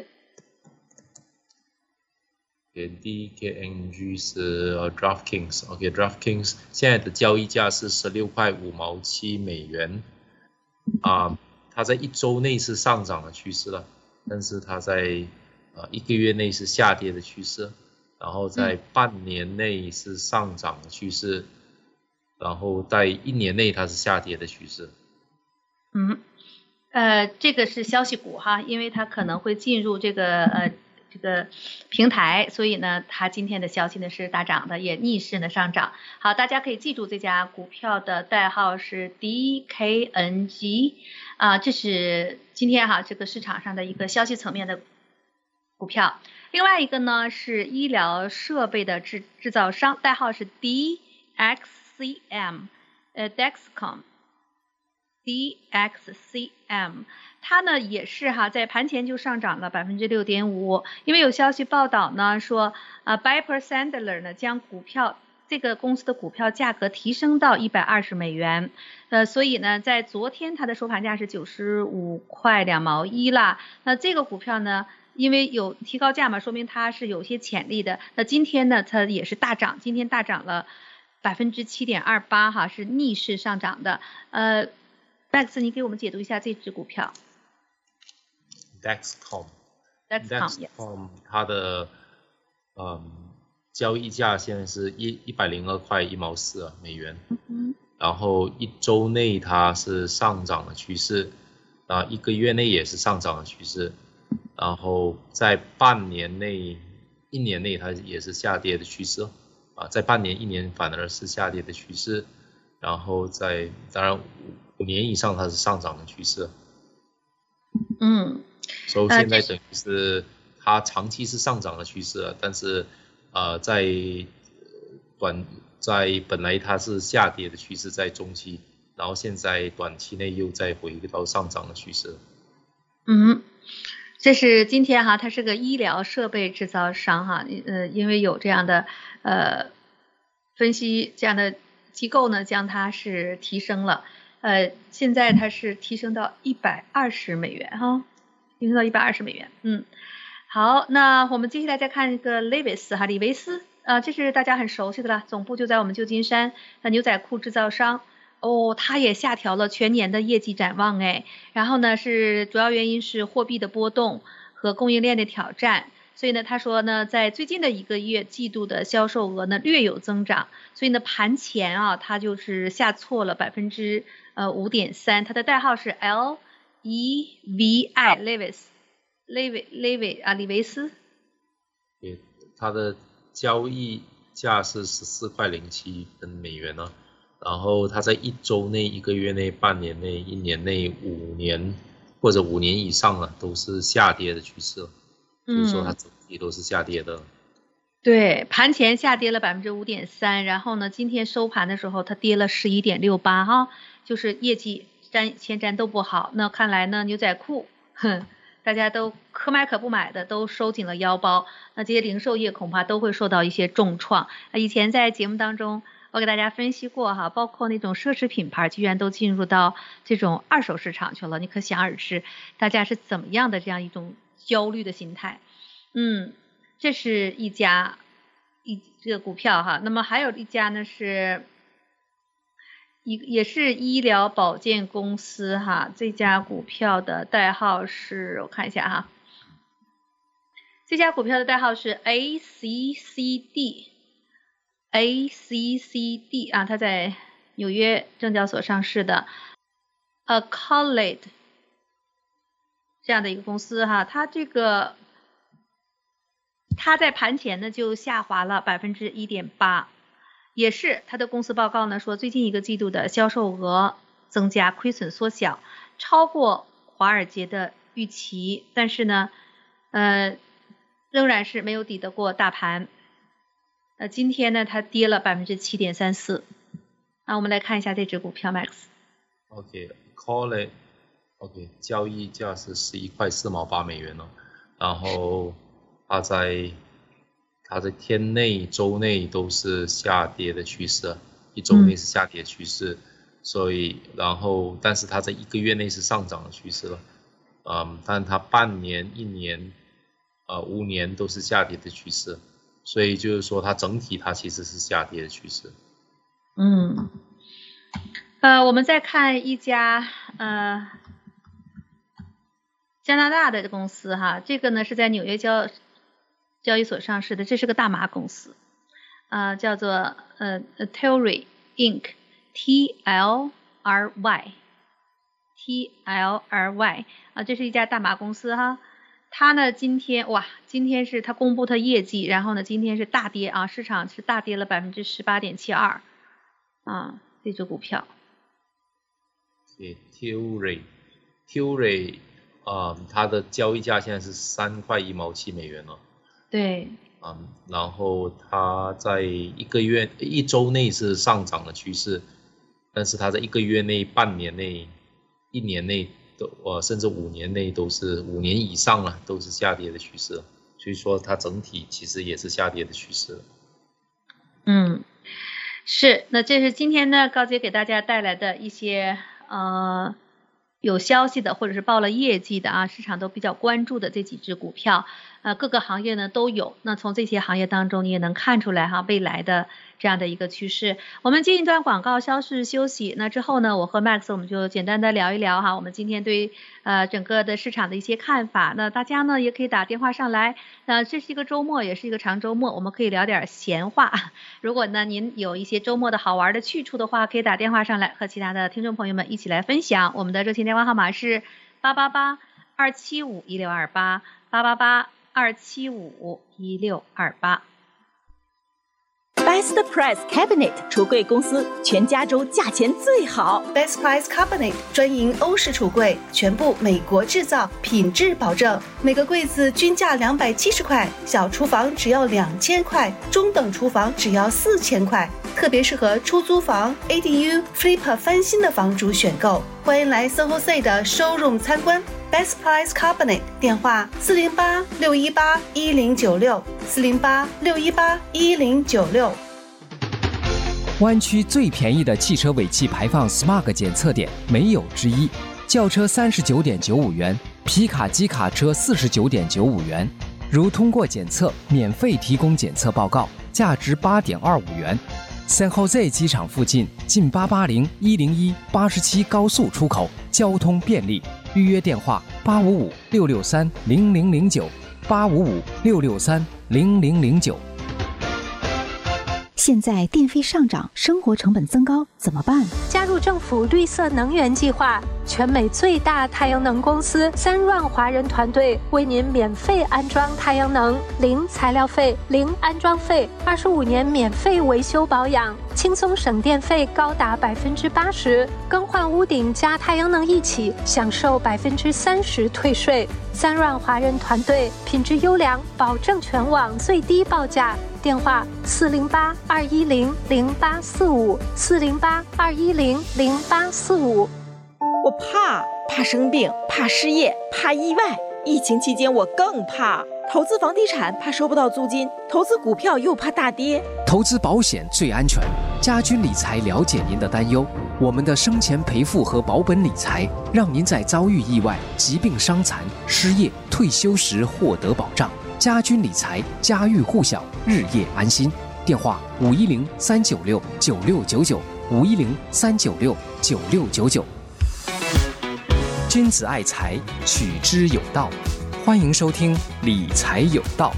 D K N G 是 DraftKings OK DraftKings 现在的交易价是十六块五毛七美元啊，它在一周内是上涨的趋势了，但是它在呃一个月内是下跌的趋势，然后在半年内是上涨的趋势，嗯，然后在一年内它是下跌的趋势。 嗯，呃，这个是消息股哈，因为它可能会进入这个呃这个平台，所以呢，它今天的消息呢是大涨的，也逆势呢上涨。好，大家可以记住这家股票的代号是 D K N G 啊，这是今天哈这个市场上的一个消息层面的股票。另外一个呢是医疗设备的制制造商，代号是 D X C M， 呃 Dexcom D X C M， 它呢也是哈，在盘前就上涨了 百分之六点五， 因为有消息报道呢说，呃 Piper Sandler 呢将股票这个公司的股票价格提升到一百二十美元，呃，所以呢，在昨天它的收盘价是九十五块两毛一啦。那这个股票呢，因为有提高价嘛，说明它是有些潜力的。那今天呢，它也是大涨，今天大涨了百分之七点二八哈，是逆势上涨的。呃 ，Max， 你给我们解读一下这只股票。 Dexcom。 Dexcom， Dexcom 它的嗯交易价现在是一一百零二块一毛四啊美元。 嗯。 然后一周内它是上涨的趋势，啊，一个月内也是上涨的趋势，然后在半年内、一年内它也是下跌的趋势，啊，在半年、一年反而是下跌的趋势，然后在当然五年以上它是上涨的趋势。 嗯。 所以现在等于是它长期是上涨的趋势，但是呃在短在本来它是下跌的趋势，在中期，然后现在短期内又再回到上涨的趋势。 嗯，这是今天哈，它是个医疗设备制造商哈，呃，因为有这样的呃分析这样的机构呢，将它是提升了，呃，现在它是提升到一百二十美元哈，提升到一百二十美元。嗯，好，那我们接下来再看一个 Levi's 哈，李维斯。呃，这是大家很熟悉的了，总部就在我们旧金山，那牛仔裤制造商哦，它也下调了全年的业绩展望哎，然后呢是主要原因是货币的波动和供应链的挑战，所以呢他说呢在最近的一个月季度的销售额呢略有增长，所以呢盘前啊它就是下挫了百分之呃五点三，它的代号是 L E V I Levi's Levi Levi 啊李维斯， 对，它的交易价是十四块零七分美元呢，然后它在一周内、一个月内、半年内、一年内、五年或者五年以上了，都是下跌的趋势， 嗯， 就是说它整体都是下跌的。 对，盘前下跌了百分之五点三，然后呢，今天收盘的时候它跌了十一点六八哈，就是业绩沾前瞻都不好。那看来呢，牛仔裤，哼。大家都可买可不买的都收紧了腰包，那这些零售业恐怕都会受到一些重创。以前在节目当中我给大家分析过哈，包括那种奢侈品牌居然都进入到这种二手市场去了，你可想而知大家是怎么样的这样一种焦虑的心态。嗯，这是一家一这个股票哈，那么还有一家呢是一也是医疗保健公司哈，这家股票的代号是我看一下哈，这家股票的代号是 A C C D A C C D 啊，它在纽约证交所上市的 Accolade 这样的一个公司哈，它这个它在盘前呢就下滑了 百分之一点八。也是它的公司报告呢说，最近一个季度的销售额增加，亏损缩小，超过华尔街的预期，但是呢，呃，仍然是没有抵得过大盘。呃，今天呢，它跌了百分之七点三四。那我们来看一下这只股票 ，Max。OK，Call it。OK， 交易价是十一块四毛八美元了，然后它在。它在天内、周内都是下跌的趋势，一周内是下跌趋势，嗯、所以然后但是它在一个月内是上涨的趋势了，嗯，但它半年、一年、呃五年都是下跌的趋势，所以就是说它整体它其实是下跌的趋势。 嗯，呃，我们再看一家呃加拿大的公司哈，这个呢是在纽约交。交易所上市的，这是个大麻公司，呃，叫做呃 Tilray Incorporated T L R Y T L R Y 啊，这是一家大麻公司哈。它呢今天哇，今天是它公布它业绩，然后呢今天是大跌啊，市场是大跌了百分之十八点七二啊，这只股票。 对 ，Tilray Tilray 呃，它的交易价现在是三块一毛七美元了。 对。 嗯，然后它在一个月、一周内是上涨的趋势，但是它在一个月内、半年内、一年内都，呃，甚至五年内都是五年以上了，都是下跌的趋势。所以说它整体其实也是下跌的趋势。 嗯，是。那这是今天呢，高姐给大家带来的一些呃有消息的或者是报了业绩的啊，市场都比较关注的这几只股票。呃，各个行业呢都有，那从这些行业当中你也能看出来哈，未来的这样的一个趋势。我们进一段广告，稍事休息。那之后呢，我和 Max 我们就简单的聊一聊哈，我们今天对呃整个的市场的一些看法。那大家呢也可以打电话上来，那这是一个周末，也是一个长周末，我们可以聊点闲话。如果呢您有一些周末的好玩的去处的话，可以打电话上来和其他的听众朋友们一起来分享。我们的热线电话号码是八八八二七五一六二八八八八。二七五一六二八。 Best Price Cabinet 橱柜公司，全加州价钱最好。 Best Price Cabinet 专营欧式橱柜，全部美国制造，品质保证。每个柜子均价两百七十块，小厨房只要两千块，中等厨房只要四千块，特别适合出租房、A D U、Flip 翻新的房主选购。欢迎来 San Jose 的 showroom 参观。Best Price Cabinet 电话四零八六一八一零九六四零八六一八一零九六。 湾区最便宜的汽车尾气排放 S M A G 检测点没有之一，轿车三十九点九五元，皮卡机卡车四十九点九五元。如通过检测，免费提供检测报告，价值八点二五元。San Jose 机场附近，近八八零一零一八十七高速出口，交通便利。预约电话八五五六六三零零零九八五五六六三零零零九。 现在电费上涨，生活成本增高，怎么办？ 加入政府绿色能源计划，全美最大太阳能公司三润华人团队为您免费安装太阳能，零材料费，零安装费，二十五年免费维修保养，轻松省电费高达百分之八十。更换屋顶加太阳能一起，享受百分之三十退税。三润华人团队品质优良，保证全网最低报价。电话四零八二一零零八四五四零八二一零零八四五。 我怕，怕生病，怕失业，怕意外。疫情期间我更怕，投资房地产怕收不到租金，投资股票又怕大跌。 投资保险最安全，家军理财了解您的担忧。我们的生前赔付和保本理财，让您在遭遇意外、疾病、伤残、失业、退休时获得保障。家军理财，家喻户晓，日夜安心。电话五一零三九六九六九九五一零三九六九六九九。君子爱财，取之有道。欢迎收听理财有道。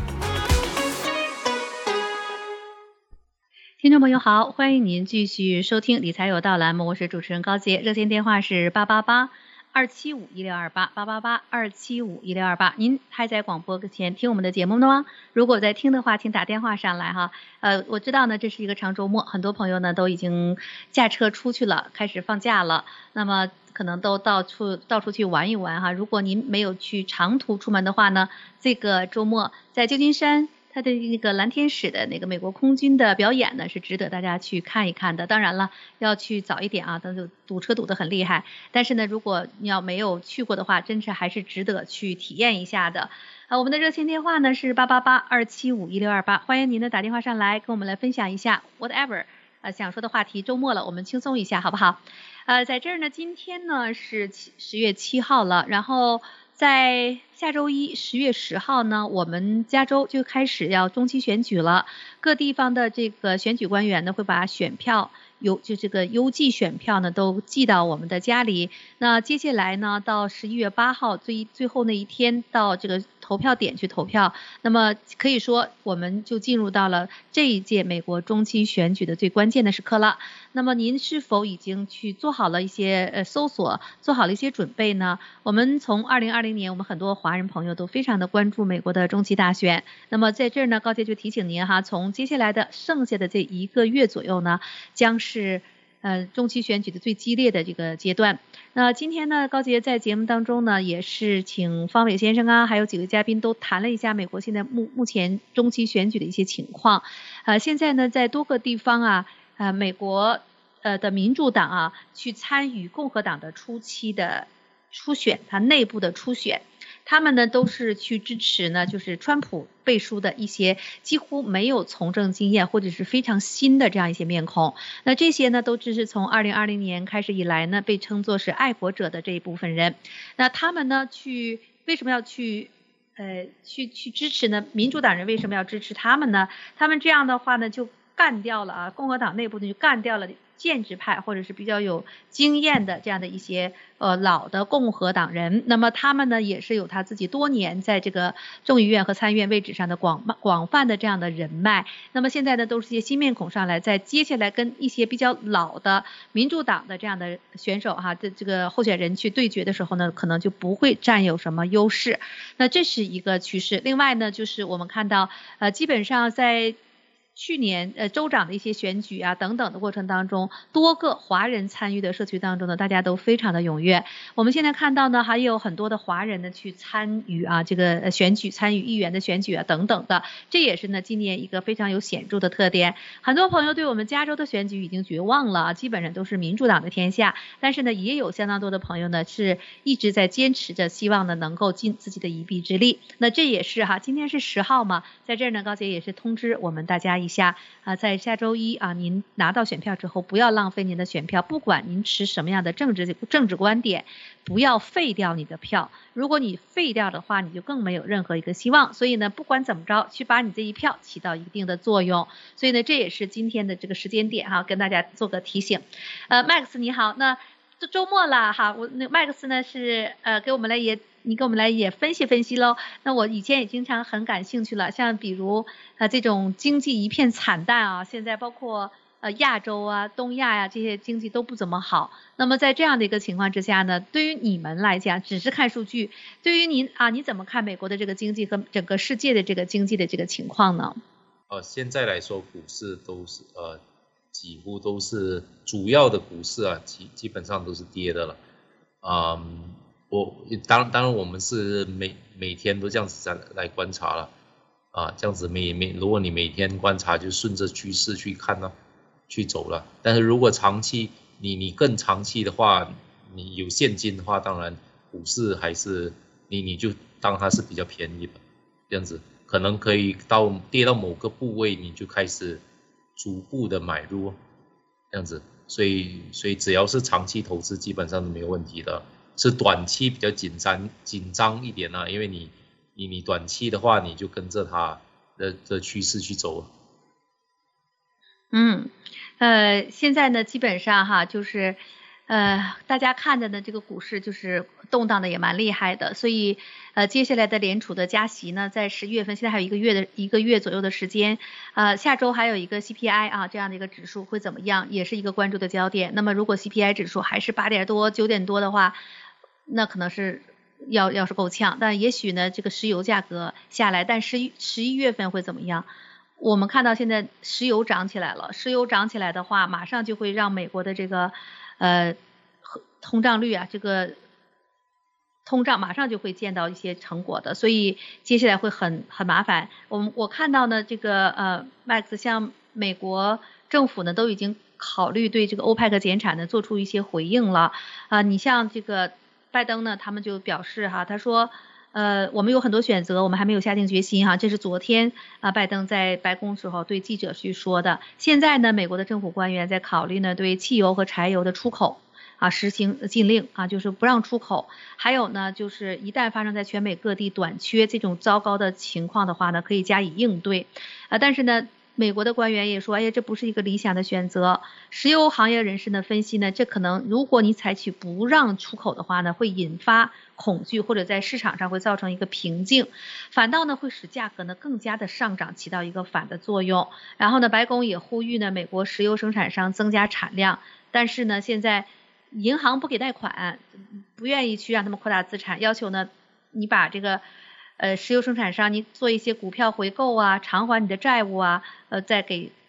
听众朋友好，欢迎您继续收听理财有道栏目，我是主持人高洁，热线电话是八八八二七五一六二八八八八二七五一六二八。您还在广播前听我们的节目吗？如果在听的话，请打电话上来哈。呃，我知道呢，这是一个长周末，很多朋友呢都已经驾车出去了，开始放假了。那么可能都到处到处去玩一玩哈。如果您没有去长途出门的话呢，这个周末在旧金山，它的那个蓝天使的那个美国空军的表演呢，是值得大家去看一看的。当然了，要去早一点啊，但是堵车堵得很厉害。但是呢，如果你要没有去过的话，真是还是值得去体验一下的。呃，我们的热线电话呢是八八八二七五一六二八，欢迎您的打电话上来，跟我们来分享一下 whatever 呃想说的话题。周末了，我们轻松一下，好不好？呃，在这儿呢，今天呢是十月七号了，然后在下周一十月十号呢，我们加州就开始要中期选举了。各地方的这个选举官员呢，会把选票邮就这个邮寄选票呢都寄到我们的家里。那接下来呢，到十一月八号最最后那一天到这个投票点去投票。那么可以说，我们就进入到了这一届美国中期选举的最关键的时刻了。那么您是否已经去做好了一些呃搜索，做好了一些准备呢？我们从二零二零年，我们很多华人朋友都非常的关注美国的中期大选。那么在这儿呢，高洁就提醒您哈，从接下来的剩下的这一个月左右呢，将是呃中期选举的最激烈的这个阶段。那今天呢，高杰在节目当中呢，也是请方伟先生啊，还有几位嘉宾都谈了一下美国现在目目前中期选举的一些情况。呃，现在呢，在多个地方啊，呃，美国呃的民主党啊，去参与共和党的初期的初选，它内部的初选。他们呢都是去支持呢，就是川普背书的一些几乎没有从政经验或者是非常新的这样一些面孔。那这些呢都只是从二零二零年开始以来呢，被称作是爱国者的这一部分人。那他们呢去为什么要去呃去去支持呢？民主党人为什么要支持他们呢？他们这样的话呢就干掉了啊，共和党内部呢就干掉了建制派或者是比较有经验的这样的一些呃老的共和党人。那么他们呢也是有他自己多年在这个众议院和参议院位置上的广广泛的这样的人脉。那么现在呢都是一些新面孔上来，在接下来跟一些比较老的民主党的这样的选手哈的这个候选人去对决的时候呢，可能就不会占有什么优势。那这是一个趋势。另外呢就是我们看到呃基本上在去年呃州长的一些选举啊等等的过程当中，多个华人参与的社区当中呢，大家都非常的踊跃。我们现在看到呢，还有很多的华人呢去参与啊这个选举，参与议员的选举啊等等的，这也是呢今年一个非常有显著的特点。很多朋友对我们加州的选举已经绝望了，基本上都是民主党的天下，但是呢也有相当多的朋友呢是一直在坚持着，希望呢能够尽自己的一臂之力。那这也是哈，今天是十号嘛，在这儿呢高姐也是通知我们大家一下啊，在下周一啊，您拿到选票之后，不要浪费您的选票，不管您持什么样的政治政治观点，不要废掉你的票。如果你废掉的话，你就更没有任何一个希望。所以呢，不管怎么着，去把你这一票起到一定的作用。所以呢，这也是今天的这个时间点哈、啊，跟大家做个提醒。呃 ，Max 你好，那这周末了哈，我那 Max 呢是呃给我们来也。你给我们来也分析分析喽。那我以前也经常很感兴趣了，像比如呃这种经济一片惨淡啊，现在包括呃亚洲啊、东亚呀、啊、这些经济都不怎么好。那么在这样的一个情况之下呢，对于你们来讲，只是看数据，对于您啊，你怎么看美国的这个经济和整个世界的这个经济的这个情况呢？ 呃，现在来说股市都是呃几乎都是主要的股市啊，基基本上都是跌的了，嗯。我当当然我们是每每天都这样子来来观察了啊，这样子每每如果你每天观察就顺着趋势去看呢，去走了。但是如果长期你你更长期的话，你有现金的话，当然股市还是你你就当它是比较便宜的，这样子可能可以到跌到某个部位，你就开始逐步的买入，这样子。所以所以只要是长期投资，基本上都没有问题的。是短期比较紧张紧张一点啊，因为你你你短期的话，你就跟着它的的趋势去走。 嗯，呃，现在呢，基本上哈，就是呃，大家看的呢，这个股市就是动荡的也蛮厉害的，所以呃，接下来的联储的加息呢，在十一月份，现在还有一个月的一个月左右的时间，呃，下周还有一个 C P I 啊这样的一个指数会怎么样，也是一个关注的焦点。那么如果 C P I 指数还是八点多、九点多的话，那可能是要要是够呛，但也许呢，这个石油价格下来，但十一十一月份会怎么样？我们看到现在石油涨起来了，石油涨起来的话，马上就会让美国的这个呃通胀率啊，这个通胀马上就会见到一些成果的，所以接下来会很很麻烦。我们我看到呢，这个呃 Max 像美国政府呢都已经考虑对这个欧佩克减产呢做出一些回应了啊、呃，你像这个。拜登呢，他们就表示哈，他说，呃，我们有很多选择，我们还没有下定决心哈。这是昨天啊，拜登在白宫时候对记者去说的。现在呢，美国的政府官员在考虑呢，对汽油和柴油的出口啊实行禁令啊，就是不让出口。还有呢，就是一旦发生在全美各地短缺这种糟糕的情况的话呢，可以加以应对啊。但是呢，美国的官员也说，哎呀，这不是一个理想的选择。石油行业人士呢分析呢，这可能如果你采取不让出口的话呢，会引发恐惧，或者在市场上会造成一个瓶颈，反倒呢会使价格呢更加的上涨，起到一个反的作用。然后呢，白宫也呼吁呢美国石油生产商增加产量，但是呢现在银行不给贷款，不愿意去让他们扩大资产，要求呢你把这个。呃，石油生产商，你做一些股票回购啊，偿还你的债务啊，呃，再给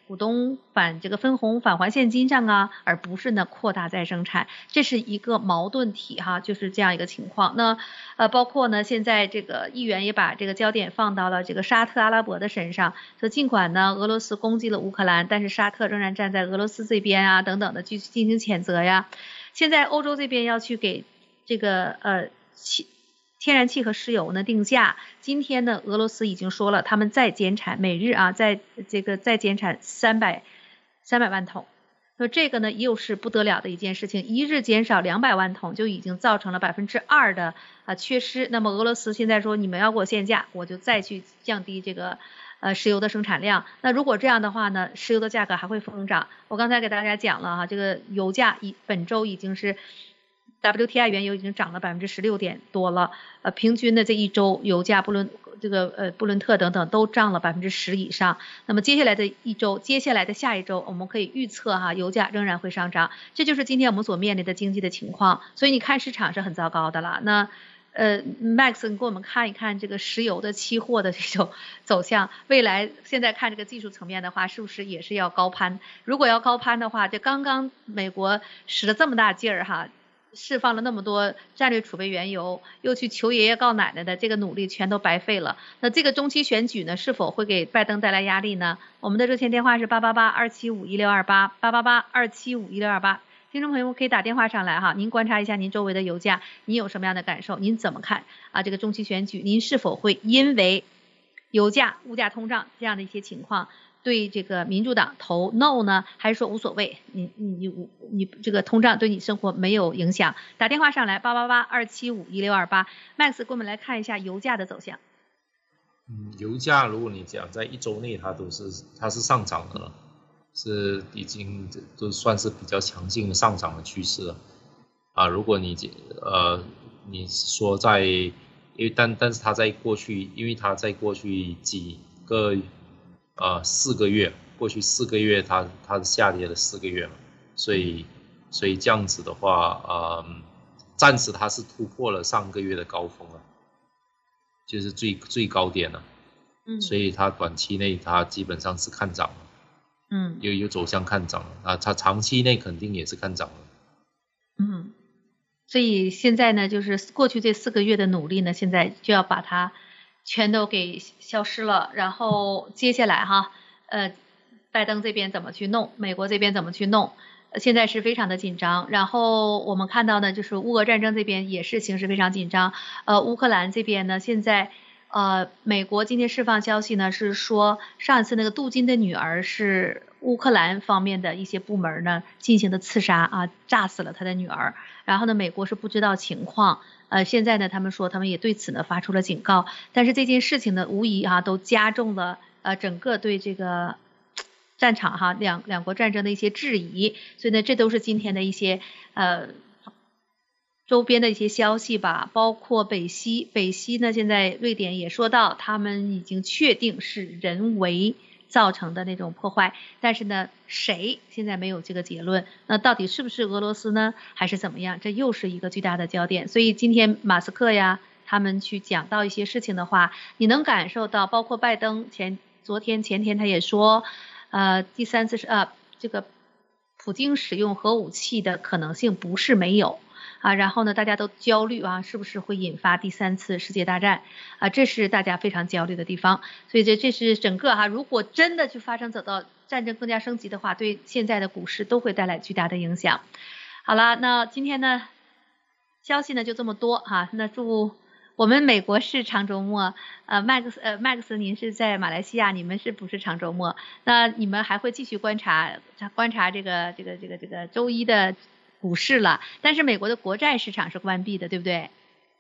股东返这个分红返还现金上啊，而不是呢扩大再生产，这是一个矛盾体哈，就是这样一个情况。那呃包括呢现在这个议员也把这个焦点放到了这个沙特阿拉伯的身上，说尽管呢俄罗斯攻击了乌克兰，但是沙特仍然站在俄罗斯这边啊等等的去进行谴责呀。现在欧洲这边要去给这个呃气天然气和石油呢定价，今天呢俄罗斯已经说了，他们再减产，每日啊在这个再减产三百三百万桶。那这个呢又是不得了的一件事情，一日减少两百万桶就已经造成了百分之二的啊缺失。那么俄罗斯现在说你们要给我限价，我就再去降低这个呃石油的生产量。那如果这样的话呢，石油的价格还会疯涨。我刚才给大家讲了哈，这个油价一本周已经是。W T I 原油已经涨了百分之十六点多了，呃，平均的这一周油价布伦这个呃布伦特等等都涨了百分之十以上。那么接下来的一周，接下来的下一周，我们可以预测哈，油价仍然会上涨。这就是今天我们所面临的经济的情况。所以你看市场是很糟糕的了。那呃 ，Max， 你给我们看一看这个石油的期货的这种走向，未来现在看这个技术层面的话，是不是也是要高攀？如果要高攀的话，这刚刚美国使了这么大劲儿哈。释放了那么多战略储备原油，又去求爷爷告奶奶的这个努力全都白费了。那这个中期选举呢，是否会给拜登带来压力呢？我们的热线电话是八八八二七五一六二八八八八二七五一六二八，听众朋友可以打电话上来哈，您观察一下您周围的油价，您有什么样的感受？您怎么看啊？这个中期选举，您是否会因为油价、物价通胀这样的一些情况？对这个民主党投 no 呢，还是说无所谓？你你你你这个通胀对你生活没有影响？打电话上来八八八二七五一六二八 ，Max 给我们来看一下油价的走向。 嗯，油价如果你讲在一周内它都是它是上涨的了，是已经都算是比较强劲的上涨的趋势了。啊，如果你呃你说在，因为但但是它在过去，因为它在过去几个。呃，四个月，过去四个月它它下跌了四个月嘛，所以所以这样子的话，呃，暂时它是突破了上个月的高峰了，就是最最高点了，嗯，所以它短期内它基本上是看涨了，嗯，有有走向看涨了啊，它长期内肯定也是看涨了， 嗯，所以现在呢，就是过去这四个月的努力呢，现在就要把它。全都给消失了，然后接下来哈，呃，拜登这边怎么去弄，美国这边怎么去弄，现在是非常的紧张。然后我们看到呢，就是乌俄战争这边也是形势非常紧张。呃，乌克兰这边呢，现在呃，美国今天释放消息呢，是说上一次那个杜金的女儿是乌克兰方面的一些部门呢进行的刺杀啊，炸死了他的女儿。然后呢，美国是不知道情况。呃，现在呢，他们说他们也对此呢发出了警告，但是这件事情呢，无疑啊都加重了呃整个对这个战场哈两两国战争的一些质疑，所以呢，这都是今天的一些呃周边的一些消息吧，包括北溪，北溪呢现在瑞典也说到，他们已经确定是人为造成的那种破坏，但是呢，谁现在没有这个结论？那到底是不是俄罗斯呢，还是怎么样？这又是一个巨大的焦点。所以今天马斯克呀，他们去讲到一些事情的话，你能感受到，包括拜登前昨天前天他也说，呃，第三次是呃这个普京使用核武器的可能性不是没有。啊，然后呢，大家都焦虑啊，是不是会引发第三次世界大战啊？这是大家非常焦虑的地方。所以这这是整个哈、啊，如果真的去发生走到战争更加升级的话，对现在的股市都会带来巨大的影响。好了，那今天呢，消息呢就这么多哈、啊。那祝我们美国是长周末，呃，Max 呃 Max 您是在马来西亚，你们是不是长周末？那你们还会继续观察观察这个这个这个这个周一的股市了，但是美国的国债市场是关闭的，对不对？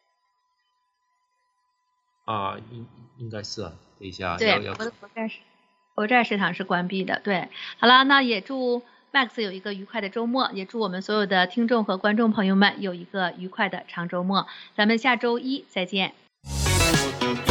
啊，应应该是啊，等一下， 对，美国的国债市国债市场是关闭的，对。好了，那也祝 Max 有一个愉快的周末，也祝我们所有的听众和观众朋友们有一个愉快的长周末，咱们下周一再见。